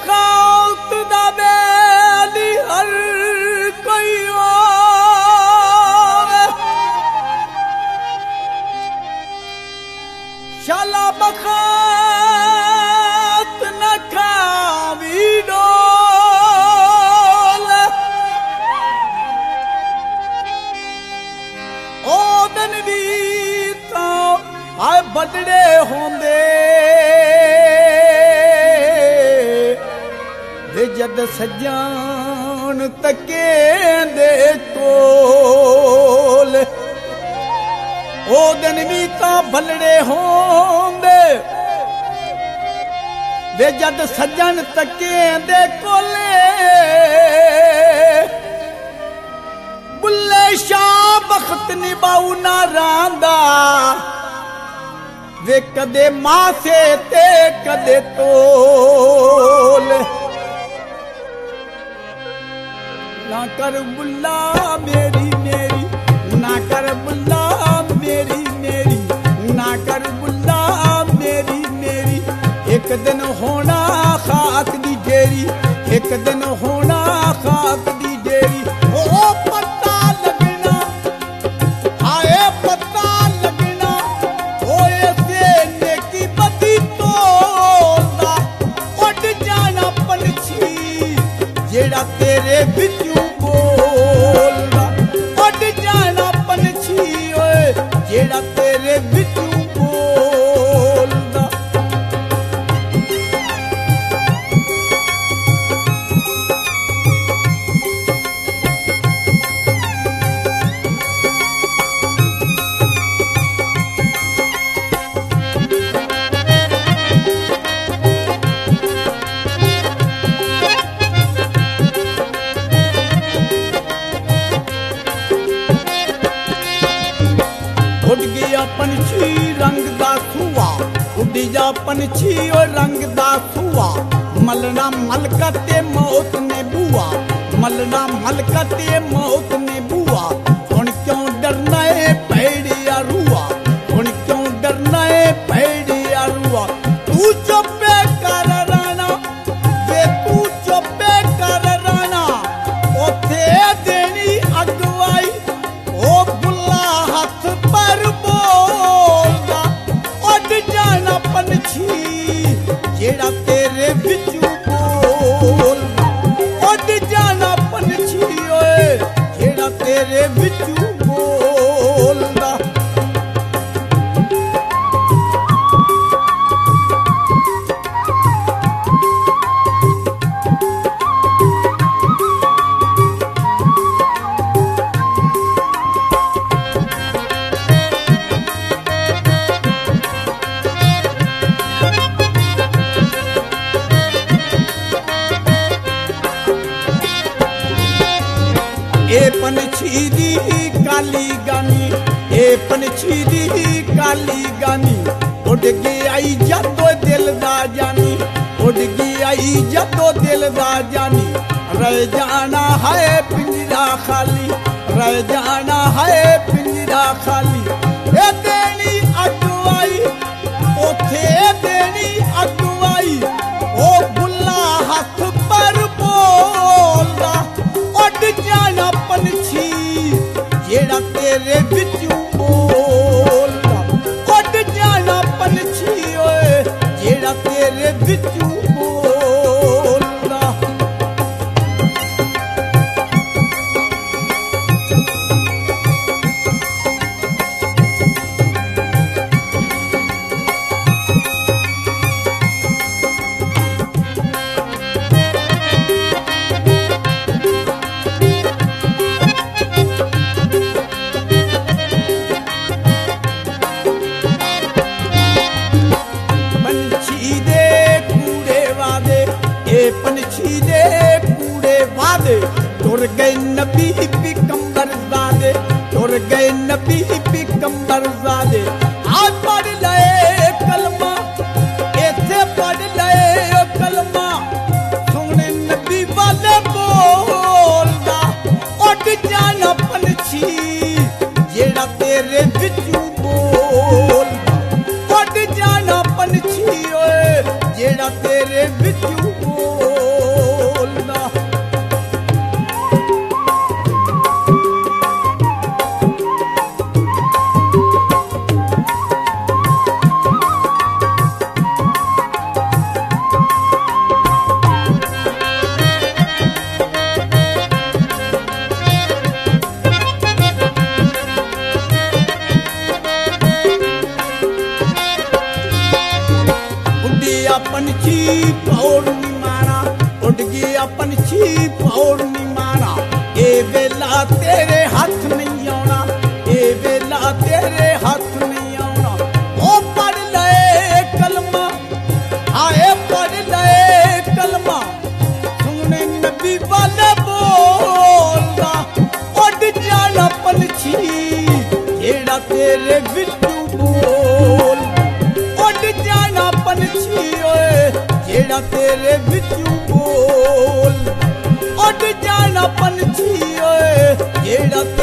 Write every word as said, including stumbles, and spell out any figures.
बखात दा बेली हर कोई आवे शाला बखात न खावी डोल ओ दिन भी तो आए बदड़े होंदे जद सजान तके दे कोल ओ दिन भी ता भलड़े होंदे वे जद सजन तके दे कोले बुल्ले शाह बख्त निभाऊ ना रांदा वे कदे मासे ते कदे तोल ना कर बुल्ला मेरी मेरी ना कर बुल्ला मेरी मेरी ना कर बुल्ला मेरी मेरी एक दिन होना खाक दी जेरी एक दिन होना खाक दी जेरी ओ पत्ता लगना आए पत्ता लगना ओ ऐसे नेकी बदी तोलदा उड़ जाना पंछी जेड़ा तेरे बिचू बोलदा उड़ जाना पंछी ओए जेड़ा तेरे बिचू बोलदा उड़ गया पंछी रंग दा सुआ उड़ जा पंछी और रंग दा सुआ मलना मलका ते मौत ने बुआ मलना मलका ते मौत ने बुआ हुण क्यों डरना है पैड़िया रुआ हुण क्यों डरना है पैड़िया रुआ तू चुपे कर राना वे तू चुपे कर राना ओथे देनी अगवाई ओ बुल्ला हाथ पर बोलदा उड़ जाना पंछी जेड़ा तेरे बिचू बोलदा उड़ जाना पंछी ओए जेड़ा तेरे बिचू बोलदा ए पंछी दी काली गानी ए पंछी दी काली गानी उड़ गई आई जदो दिल दा जानी उड़ गई आई जदो दिल दा जानी रह जाना है पिंजरा खाली रह जाना है पिंजरा खाली ए देनी अगवाई ओथे देनी अगवाई ओ बुल्ला हाथ पर बोलदा उड़ जाना पंछी जेड़ा तेरे बिचू बोलदा उड़ जाना पंछी ओए जेड़ा तेरे बिचू बोलदा पंछी दे कूड़े वादे टुर गए नबी पिगंबर ज़ादे टुर गए नबी पिगंबर ज़ादे आज पढ़ ले कलमा ऐसे पढ़ ले कलमा सोने नबी वाले बोलदा उड़ जाना पंछी जेड़ा तेरे बिचू बोलदा उड़ जाना पंछी ओए जेड़ा तेरे बिचू बोलदा वेला तेरे हथ नहीं आना, ए वेला तेरे हथ नहीं आना। ओ पढ़ ले कलमा, आए पढ़ ले कलमा, सुने नबी वाले बोलदा। उड़ जाना पंछी जेड़ा तेरे विचू बोल, उड़ जाना पंछी ओए जेड़ा तेरे विचू बोल, उड़ जाना पंछी ओए जेड़ा